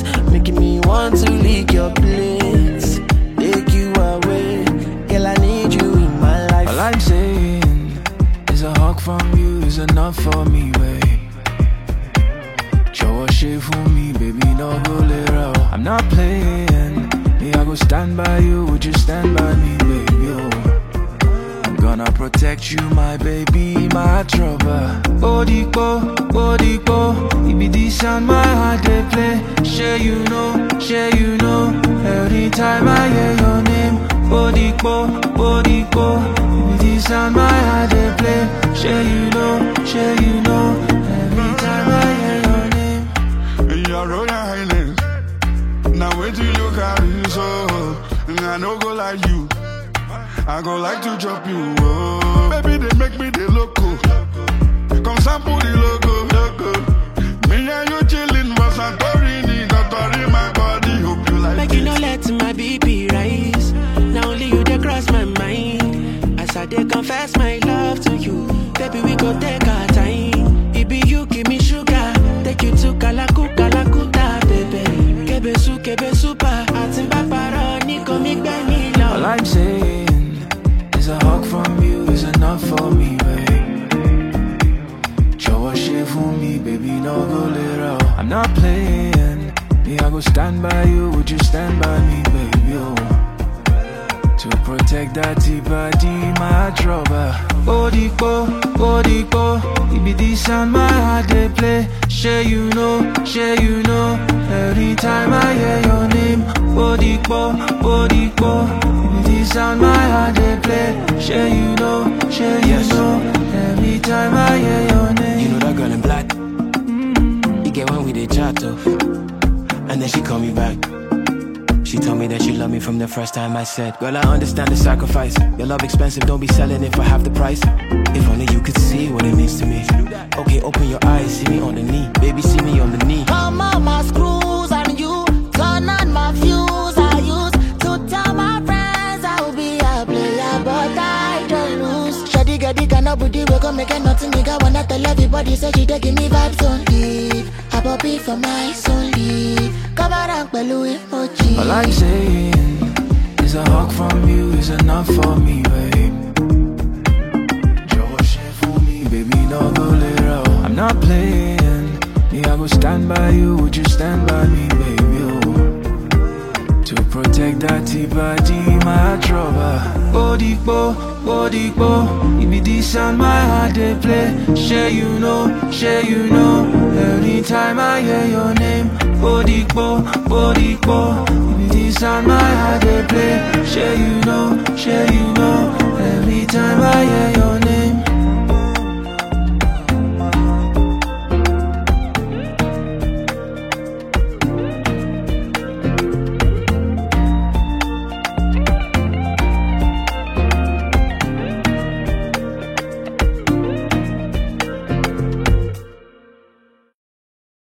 making me want to lick your place, take you away. Girl, I need you in my life. All I'm saying is a hug from you is enough for me, babe. Show a shit for me, baby, no go later. I'm not playing, me I go stand by you, would you stand by me, baby? Oh. I'm gonna protect you, my baby, my trouble. Bodico, it be this sound my heart they play. Share you know. Every time I hear your name, Bodico, it be this sound my heart they play. Share you know. Every time I hear your name. Your Royal Highness, now wait till you carry so. I no go like you, I go like to chop you. Oh. Baby, they make me the loco. Come sample the logo. Me and you chillin' for Santorini, doctor in my body. Hope you like. Make you no let my BP rise. Now only you they cross my mind. As I they confess my love to you, baby we go take our time. It be you give me sugar, take you to Kalakuta, baby. Kebe super, atimba para niko mi me love. All I'm saying is a hug from you is enough for me, babe. Show a shit for me, baby, no go later. I'm not playing, me I go stand by you, would you stand by me, baby? Oh. To protect that body, my trouble. Bodico, it be this sound my heart they play. Share you know. Every time I hear your name, Bodico, it be this sound my heart they play. Share you know. Every time I hear your name. You know that girl in black? You get when we did chat off, and then she called me back. She told me that she loved me from the first time I said, girl, I understand the sacrifice. Your love expensive, don't be selling it for half the price. If only you could see what it means to me. Okay, open your eyes, see me on the knee. Baby, see me on the knee. Come on, my screws and you turn on my fuse. I used to tell my friends I will be a player, but I don't lose. Shady get the kind of booty we gon' make it nothing. Nigga wanna tell everybody, say she dey give me vibes only. I pop it for my solely. Cover up below emoji. All I'm saying is a hug from you is enough for me, babe. Show a shit for me, baby, no go later. I'm not playing, me I go stand by you, would you stand by me, baby? Oh. To protect that body, my trouble. Bodico, it be this sound my heart they play. Share you know. Every time I hear your name, Bodico, it be this sound my heart they play. Share you know. Every time I hear your name.